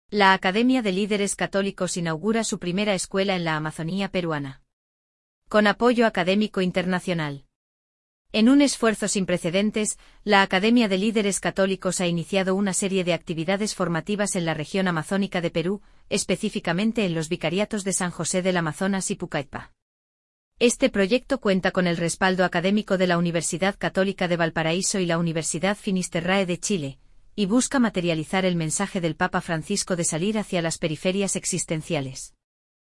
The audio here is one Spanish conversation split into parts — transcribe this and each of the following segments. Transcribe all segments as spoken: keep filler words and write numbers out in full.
La Academia de Líderes Católicos inaugura su primera escuela en la Amazonía peruana. Con apoyo académico internacional. En un esfuerzo sin precedentes, la Academia de Líderes Católicos ha iniciado una serie de actividades formativas en la región amazónica de Perú, específicamente en los vicariatos de San José del Amazonas y Pucallpa. Este proyecto cuenta con el respaldo académico de la Universidad Católica de Valparaíso y la Universidad Finisterrae de Chile, y busca materializar el mensaje del Papa Francisco de salir hacia las periferias existenciales.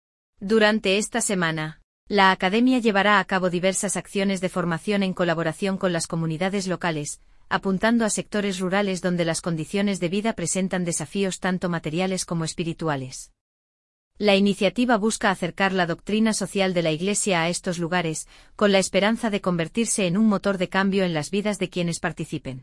Durante esta semana, la Academia llevará a cabo diversas acciones de formación en colaboración con las comunidades locales, apuntando a sectores rurales donde las condiciones de vida presentan desafíos tanto materiales como espirituales. La iniciativa busca acercar la doctrina social de la Iglesia a estos lugares, con la esperanza de convertirse en un motor de cambio en las vidas de quienes participen.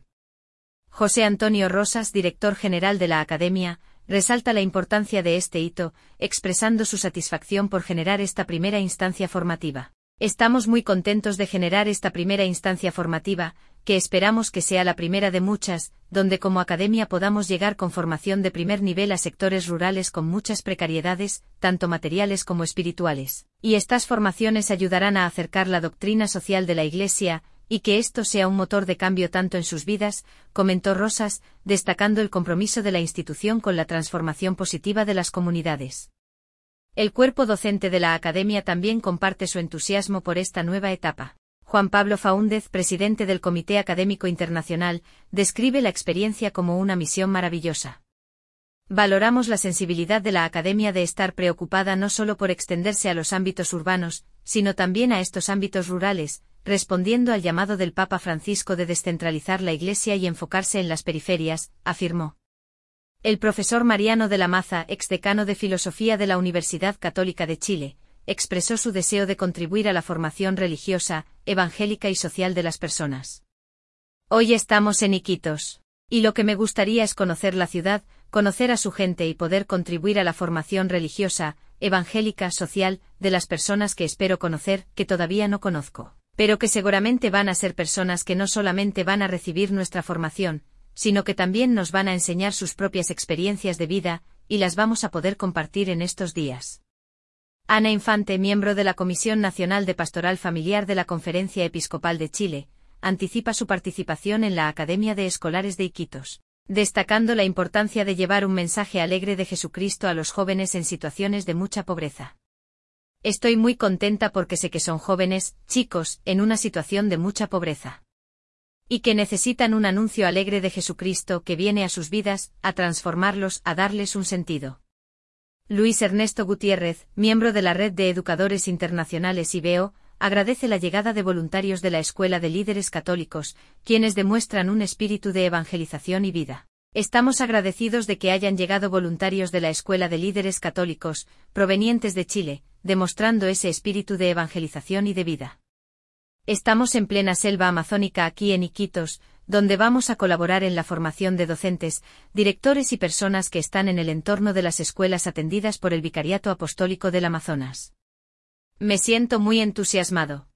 José Antonio Rosas, director general de la Academia, resalta la importancia de este hito, expresando su satisfacción por generar esta primera instancia formativa. Estamos muy contentos de generar esta primera instancia formativa, que esperamos que sea la primera de muchas, donde como Academia podamos llegar con formación de primer nivel a sectores rurales con muchas precariedades, tanto materiales como espirituales. Y estas formaciones ayudarán a acercar la doctrina social de la Iglesia, y que esto sea un motor de cambio tanto en sus vidas, comentó Rosas, destacando el compromiso de la institución con la transformación positiva de las comunidades. El cuerpo docente de la Academia también comparte su entusiasmo por esta nueva etapa. Juan Pablo Faúndez, presidente del Comité Académico Internacional, describe la experiencia como una misión maravillosa. Valoramos la sensibilidad de la Academia de estar preocupada no solo por extenderse a los ámbitos urbanos, sino también a estos ámbitos rurales, respondiendo al llamado del Papa Francisco de descentralizar la Iglesia y enfocarse en las periferias, afirmó. El profesor Mariano de la Maza, exdecano de Filosofía de la Universidad Católica de Chile, expresó su deseo de contribuir a la formación religiosa, evangélica y social de las personas. Hoy estamos en Iquitos. Y lo que me gustaría es conocer la ciudad, conocer a su gente y poder contribuir a la formación religiosa, evangélica, social, de las personas que espero conocer, que todavía no conozco. Pero que seguramente van a ser personas que no solamente van a recibir nuestra formación, sino que también nos van a enseñar sus propias experiencias de vida, y las vamos a poder compartir en estos días. Ana Infante, miembro de la Comisión Nacional de Pastoral Familiar de la Conferencia Episcopal de Chile, anticipa su participación en la Academia de Escolares de Iquitos, destacando la importancia de llevar un mensaje alegre de Jesucristo a los jóvenes en situaciones de mucha pobreza. Estoy muy contenta porque sé que son jóvenes, chicos, en una situación de mucha pobreza. Y que necesitan un anuncio alegre de Jesucristo que viene a sus vidas, a transformarlos, a darles un sentido. Luis Ernesto Gutiérrez, miembro de la Red de Educadores Internacionales I B E O, agradece la llegada de voluntarios de la Escuela de Líderes Católicos, quienes demuestran un espíritu de evangelización y vida. Estamos agradecidos de que hayan llegado voluntarios de la Escuela de Líderes Católicos, provenientes de Chile, demostrando ese espíritu de evangelización y de vida. Estamos en plena selva amazónica aquí en Iquitos, donde vamos a colaborar en la formación de docentes, directores y personas que están en el entorno de las escuelas atendidas por el Vicariato Apostólico del Amazonas. Me siento muy entusiasmado.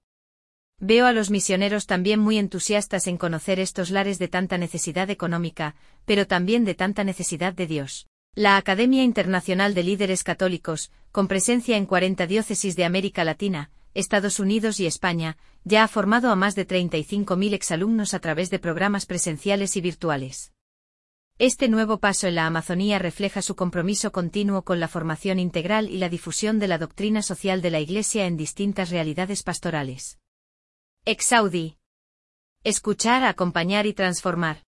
Veo a los misioneros también muy entusiastas en conocer estos lares de tanta necesidad económica, pero también de tanta necesidad de Dios. La Academia Internacional de Líderes Católicos, con presencia en cuarenta diócesis de América Latina, Estados Unidos y España, ya ha formado a más de treinta y cinco mil exalumnos a través de programas presenciales y virtuales. Este nuevo paso en la Amazonía refleja su compromiso continuo con la formación integral y la difusión de la doctrina social de la Iglesia en distintas realidades pastorales. Exaudi. Escuchar, acompañar y transformar.